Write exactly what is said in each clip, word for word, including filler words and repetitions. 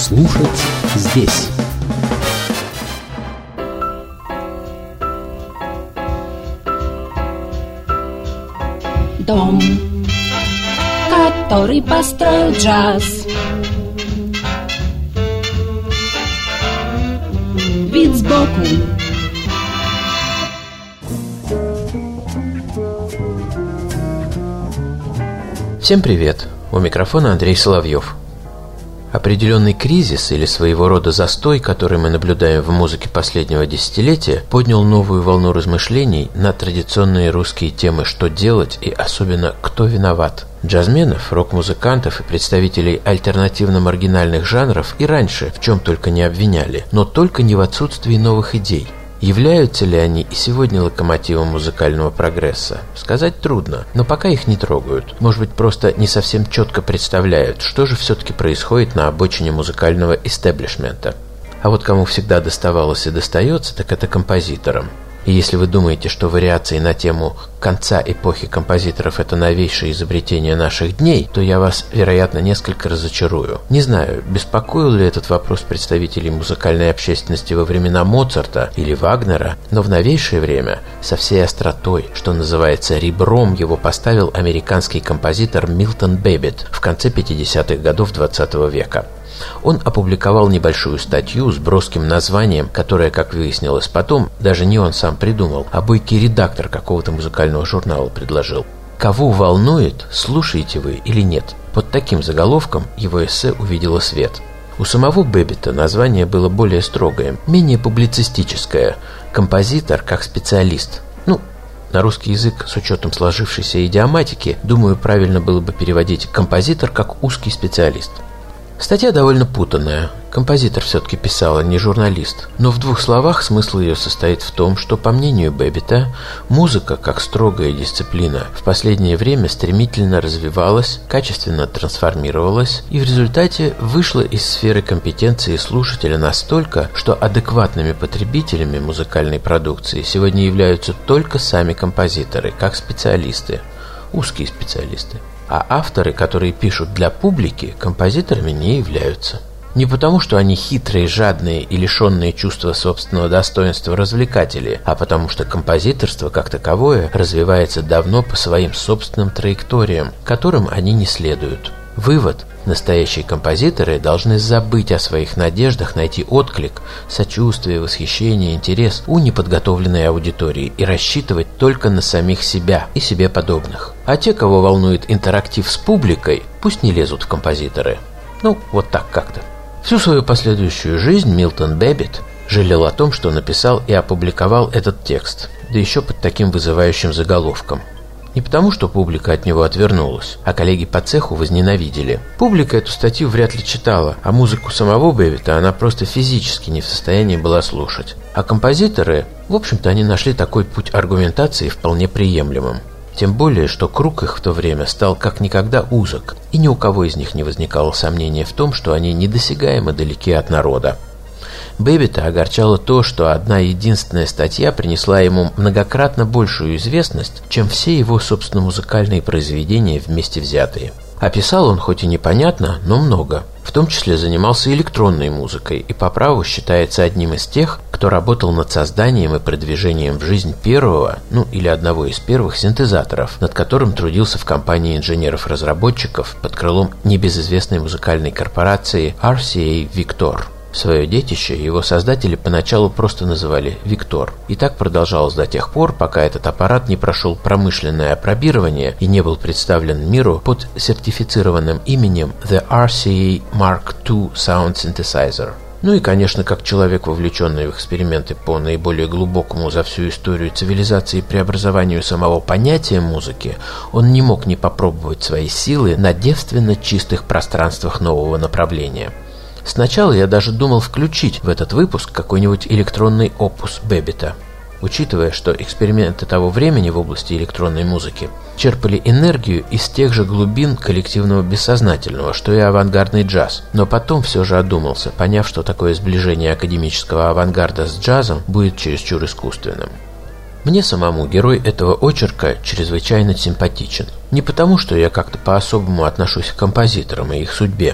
слушать здесь. Дом, который построил джаз, вид сбоку. Всем привет! У микрофона Андрей Соловьев. Определенный кризис или своего рода застой, который мы наблюдаем в музыке последнего десятилетия, поднял новую волну размышлений на традиционные русские темы «что делать» и особенно «кто виноват». Джазменов, рок-музыкантов и представителей альтернативно-маргинальных жанров и раньше в чем только не обвиняли, но только не в отсутствии новых идей. Являются ли они и сегодня локомотивом музыкального прогресса? Сказать трудно, но пока их не трогают. Может быть, просто не совсем четко представляют, что же все-таки происходит на обочине музыкального истеблишмента. А вот кому всегда доставалось и достается, так это композиторам. И если вы думаете, что вариации на тему конца эпохи композиторов – это новейшее изобретение наших дней, то я вас, вероятно, несколько разочарую. Не знаю, беспокоил ли этот вопрос представителей музыкальной общественности во времена Моцарта или Вагнера, но в новейшее время со всей остротой, что называется ребром, его поставил американский композитор Милтон Бэббит в конце пятидесятых годов двадцатого века. Он опубликовал небольшую статью с броским названием, которое, как выяснилось потом, даже не он сам придумал, а бойкий редактор какого-то музыкального журнала предложил. «Кого волнует, слушаете вы или нет?» Под таким заголовком его эссе увидело свет. У самого Бэббита название было более строгое, менее публицистическое «Композитор как специалист». Ну, на русский язык с учетом сложившейся идиоматики, думаю, правильно было бы переводить «композитор как узкий специалист». Статья довольно путанная. Композитор все-таки писал, а не журналист. Но в двух словах смысл ее состоит в том, что, по мнению Бэббита, музыка, как строгая дисциплина, в последнее время стремительно развивалась, качественно трансформировалась и в результате вышла из сферы компетенции слушателя настолько, что адекватными потребителями музыкальной продукции сегодня являются только сами композиторы, как специалисты, узкие специалисты. А авторы, которые пишут для публики, композиторами не являются. Не потому, что они хитрые, жадные и лишенные чувства собственного достоинства развлекатели, а потому что композиторство, как таковое, развивается давно по своим собственным траекториям, которым они не следуют. Вывод: настоящие композиторы должны забыть о своих надеждах найти отклик, сочувствие, восхищение, интерес у неподготовленной аудитории и рассчитывать только на самих себя и себе подобных. А те, кого волнует интерактив с публикой, пусть не лезут в композиторы. Ну, вот так как-то. Всю свою последующую жизнь Милтон Бэббит жалел о том, что написал и опубликовал этот текст, да еще под таким вызывающим заголовком. Не потому, что публика от него отвернулась, а коллеги по цеху возненавидели. Публика эту статью вряд ли читала, а музыку самого Бэббита она просто физически не в состоянии была слушать. А композиторы, в общем-то, они нашли такой путь аргументации вполне приемлемым. Тем более, что круг их в то время стал как никогда узок, и ни у кого из них не возникало сомнения в том, что они недосягаемо далеки от народа. Бэббита огорчало то, что одна единственная статья принесла ему многократно большую известность, чем все его, собственно, музыкальные произведения вместе взятые. Описал он хоть и непонятно, но много. В том числе занимался электронной музыкой и по праву считается одним из тех, кто работал над созданием и продвижением в жизнь первого, ну или одного из первых синтезаторов, над которым трудился в компании инженеров-разработчиков под крылом небезызвестной музыкальной корпорации ар си эй Victor. Свое детище его создатели поначалу просто называли «Виктор». И так продолжалось до тех пор, пока этот аппарат не прошел промышленное апробирование и не был представлен миру под сертифицированным именем The ар си эй марк ту Sound Synthesizer. Ну и, конечно, как человек, вовлеченный в эксперименты по наиболее глубокому за всю историю цивилизации преобразованию самого понятия музыки, он не мог не попробовать свои силы на девственно чистых пространствах нового направления. Сначала я даже думал включить в этот выпуск какой-нибудь электронный опус Бэббита. Учитывая, что эксперименты того времени в области электронной музыки черпали энергию из тех же глубин коллективного бессознательного, что и авангардный джаз. Но потом все же одумался, поняв, что такое сближение академического авангарда с джазом будет чересчур искусственным. Мне самому герой этого очерка чрезвычайно симпатичен. Не потому, что я как-то по-особому отношусь к композиторам и их судьбе.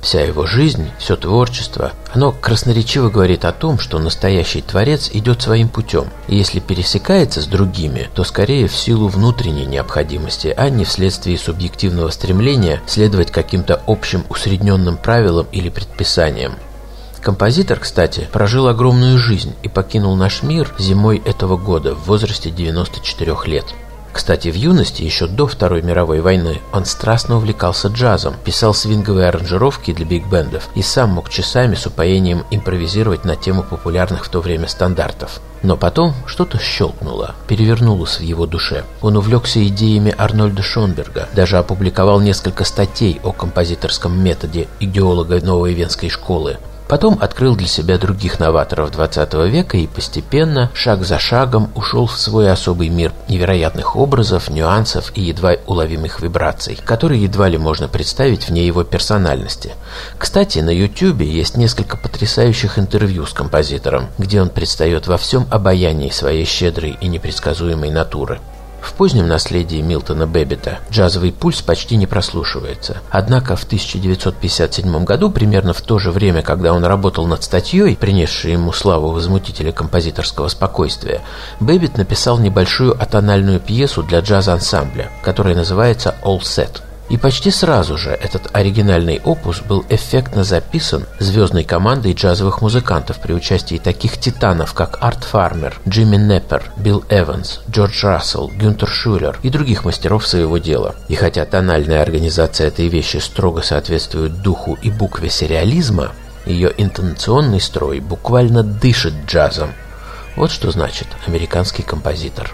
Вся его жизнь, все творчество, оно красноречиво говорит о том, что настоящий творец идет своим путем, и если пересекается с другими, то скорее в силу внутренней необходимости, а не вследствие субъективного стремления следовать каким-то общим усредненным правилам или предписаниям. Композитор, кстати, прожил огромную жизнь и покинул наш мир зимой этого года в возрасте девяноста четырёх лет. Кстати, в юности, еще до Второй мировой войны, он страстно увлекался джазом, писал свинговые аранжировки для биг-бендов и сам мог часами с упоением импровизировать на тему популярных в то время стандартов. Но потом что-то щелкнуло, перевернулось в его душе. Он увлекся идеями Арнольда Шонберга, даже опубликовал несколько статей о композиторском методе идеолога новой венской школы. Потом открыл для себя других новаторов двадцатого века и постепенно, шаг за шагом, ушел в свой особый мир невероятных образов, нюансов и едва уловимых вибраций, которые едва ли можно представить вне его персональности. Кстати, на ютубе есть несколько потрясающих интервью с композитором, где он предстает во всем обаянии своей щедрой и непредсказуемой натуры. В позднем наследии Милтона Бэббита джазовый пульс почти не прослушивается. Однако в тысяча девятьсот пятьдесят седьмом году, примерно в то же время, когда он работал над статьей, принесшей ему славу возмутителя композиторского спокойствия, Бэббит написал небольшую атональную пьесу для джаз-ансамбля, которая называется «All Set». И почти сразу же этот оригинальный опус был эффектно записан звездной командой джазовых музыкантов при участии таких титанов, как Арт Фармер, Джимми Неппер, Билл Эванс, Джордж Рассел, Гюнтер Шюллер и других мастеров своего дела. И хотя тональная организация этой вещи строго соответствует духу и букве сериализма, ее интонационный строй буквально дышит джазом. Вот что значит американский композитор.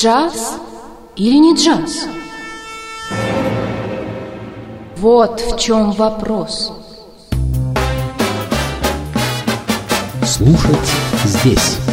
Джаз или не джаз? Вот в чем вопрос. Слушать здесь.